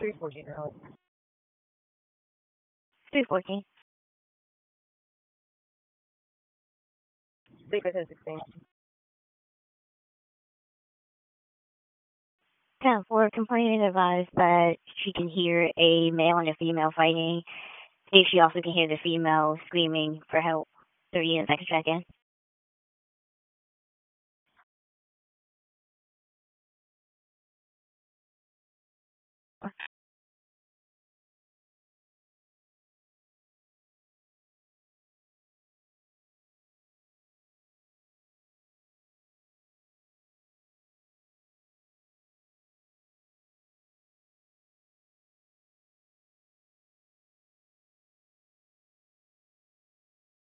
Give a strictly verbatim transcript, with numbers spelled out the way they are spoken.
three fourteen early. three fourteen. Sleep within sixteen. ten four, complainant advised that she can hear a male and a female fighting. See if she also can hear the female screaming for help. thirty units, I can check in.